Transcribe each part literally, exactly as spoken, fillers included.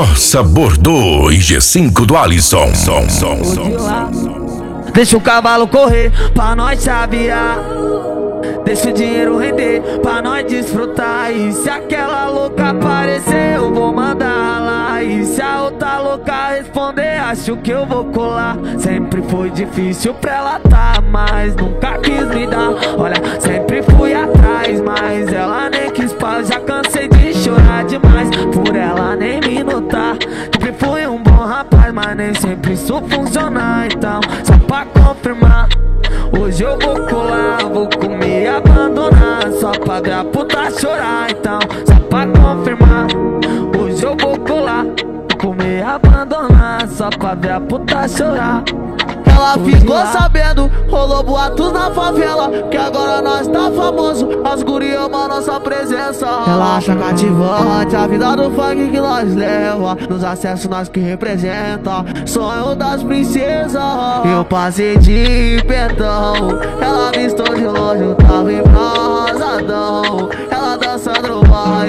sabor do I G cinco do Alisson. Som, som, som, som. Deixa o cavalo correr pra nós chavear. Deixa o dinheiro render pra nós desfrutar. E se aquela louca aparecer, eu vou mandar lá. E se a outra louca responder, acho que eu vou colar. Sempre foi difícil pra ela tá, mas nunca quis me dar. Olha, sempre fui atrás, mas ela nem quis paz. Já cansei de chorar demais por ela nem me notar. Sempre fui um bom rapaz, mas nem sempre isso funciona. Então, só pra confirmar, hoje eu vou colar, vou comer e abandonar. Só pra ver a puta chorar. Então, só pra confirmar, hoje eu vou colar, vou comer e abandonar. Só pra ver a puta chorar. Ela ficou sabendo, rolou boatos na favela, que agora nós tá famoso, as guri amam nossa presença. Ela acha cativante a vida do funk que nós leva, nos acessos nós que representa, sonho das princesas. Eu passei de pentão, ela vistou de longe, eu tava embrasadão. Ela dançando no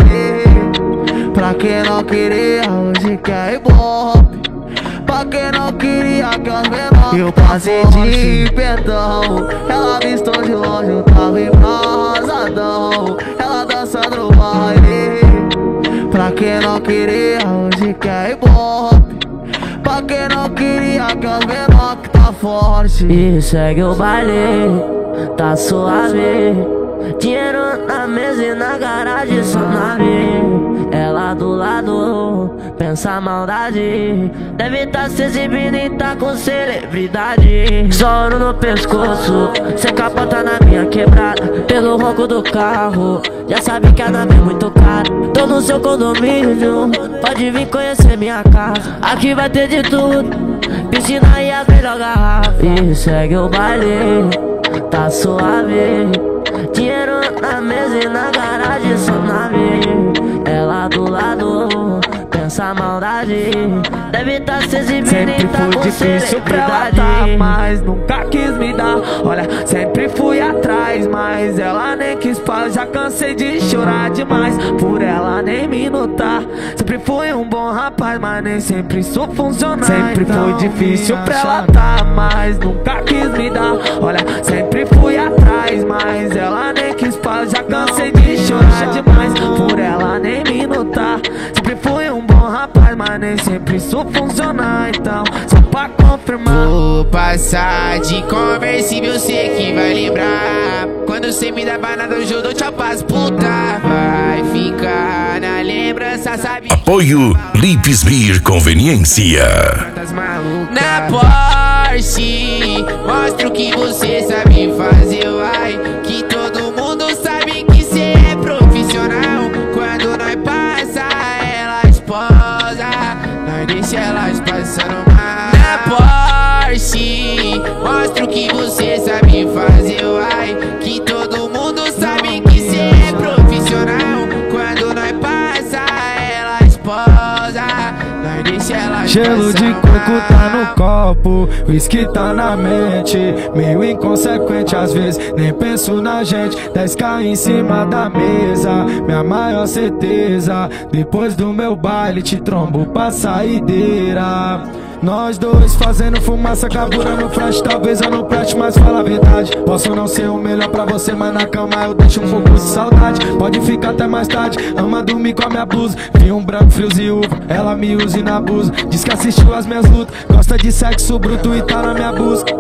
baile, pra quem não queria, hoje quer ibope. Pra quem não queria que as menores, eu passei de pentão, ela vistou de longe, eu tava embrasadão. Ela dançando no baile, pra quem não queria, hoje quer ibope. Pra quem não queria que as menores que tá forte. E segue o baile, tá suave. Dinheiro na mesa e na garagem só nave. Ela do lado, pensa maldade. Deve tá se exibindo e tá com celebridade. Só ouro no pescoço, cê capota na minha quebrada. Pelo ronco do carro, já sabe que a nave é muito cara. Tô no seu condomínio, pode vir conhecer minha casa. Aqui vai ter de tudo, piscina e as melhor garrafa. E segue o baile, tá suave. Dinheiro na mesa e na garagem só nave. Ela do lado, pensa maldade. Deve tá se exibindo e tá com difícil pra ela tá, mas nunca quis me dar. Olha, sempre fui atrás, mas ela nem quis paz. Já cansei de chorar demais por ela nem me notar. Sempre fui um bom rapaz, mas nem sempre isso funciona. Sempre foi difícil pra ela tá, mas nunca quis me dar. Olha, sempre fui atrás, mas ela nem quis paz. Já cansei de chorar demais por ela nem me notar. Sempre fui um bom rapaz, mas nem sempre isso funciona. Então, só pra confirmar, vou passar de conversível, sei que vai lembrar. Quando cê me dá banana, eu juro, tchau pras puta. Vai ficar na lembrança, sabe? Apoio Lips Beer Conveniência. Na Porsche, mostra o que você sabe fazer, vai. Que todo mundo sabe que cê é profissional. Quando nós passa, ela esposa, nós deixa elas passando mal. Na Porsche, mostra o que você sabe fazer, vai. Que todo mundo sabe que cê é profissional. Quando nós passa, ela esposa, nós deixa elas gelo de coco tá no copo, whisky tá na mente. Meio inconsequente às vezes, nem penso na gente. dez k em cima da mesa, minha maior certeza. Depois do meu baile te trombo pra saideira. Nós dois fazendo fumaça, cabura no flash. Talvez eu não preste, mas fala a verdade. Posso não ser o melhor pra você, mas na cama eu deixo um pouco de saudade. Pode ficar até mais tarde, ama dormir com a minha blusa. Vi um branco, frios e uva, ela me usa e na abusa. Diz que assistiu as minhas lutas, gosta de sexo bruto e tá na minha busca.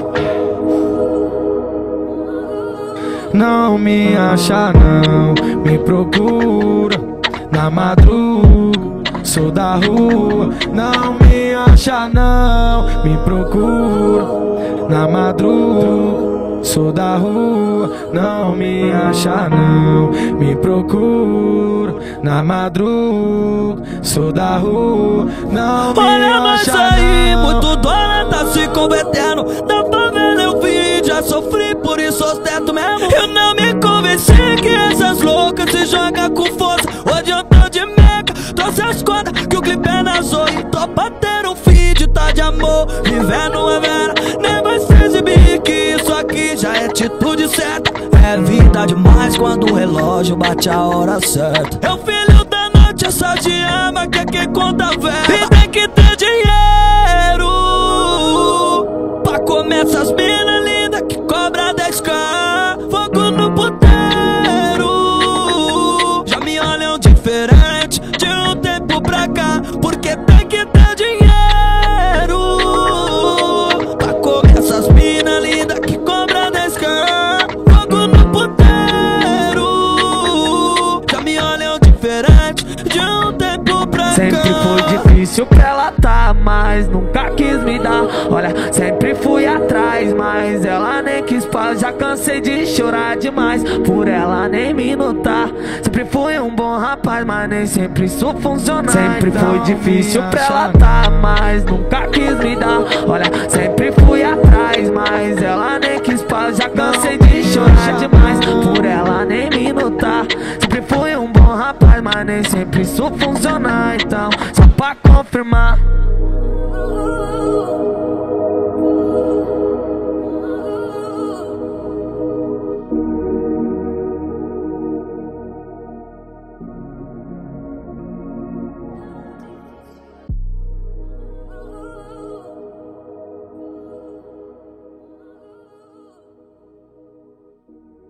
Não me acha não, me procura na madruga. Sou da rua, não me acha não, me procura na madruga. Sou da rua, não me acha não, me procura na madruga. Sou da rua, não me olha, mas acha aí, não. muito dólar tá se convertendo. Da favela eu vi, já sofri, por isso ostento mesmo. Eu não me convenci que essas loucas se jogam com força. Hoje eu tô de meca, trouxe as contas que o clipe é na Zoe. Tô pra ter um feed, tá de amor, vivendo é vera. Nem vai se exibir que isso aqui já é atitude certa. É vida demais quando o relógio bate a hora certa. É o filho da noite, essa te ama, quer que conta velho. E tem que ter dinheiro pra comer essas mina linda que cobra dez k. Fogo no puteiro, já me olham diferente de um tempo pra cá. Porque tem que ter dinheiro pra comer essas mina linda que cobra dez k. Fogo no puteiro, já me olham diferente de um tempo pra cá. Sempre foi difícil pra ela tá, mas nunca quis me dar. Olha, sempre fui atrás, mas ela nem quis paz. Já cansei de chorar demais por ela nem me notar. Sempre fui um bom rapaz, mas nem sempre isso funciona. Sempre foi difícil pra ela tá, mas nunca quis me dar. Olha, sempre fui atrás, mas ela nem quis paz. Já cansei de chorar demais por ela nem me notar. Sempre fui um bom rapaz, mas nem sempre isso funciona. Então, só pra confirmar,